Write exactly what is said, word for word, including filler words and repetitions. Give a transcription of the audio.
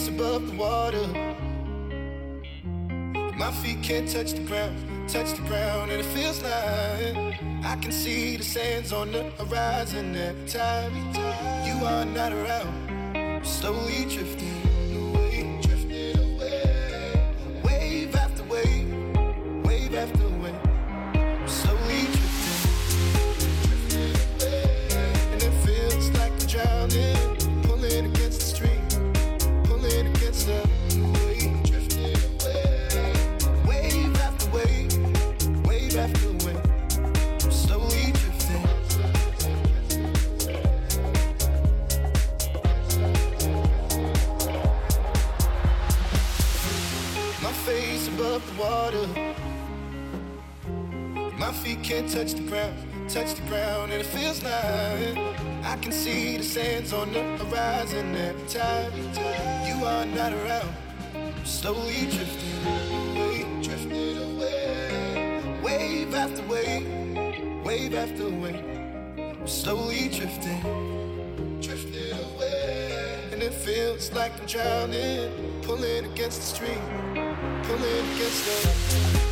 above the water. My feet can't touch the ground, touch the ground, and it feels like I can see the sands on the horizon every time you are not around. Slowly drifting away, drifting away, wave after wave, wave after wave. Slowly drifting, drifting away, and it feels like I'm drowning, pulling against the stream, pulling against the wave, drifting away, wave after wave, wave after wave. Slowly drifting. My face above the water. My feet can't touch the ground, touch the ground, and it feels like I can see the sands on the horizon every time you are not around. Slowly drifting away, drifting away, wave after wave, wave after wave. Slowly drifting, drifting away, and it feels like I'm drowning, pulling against the stream, pulling against the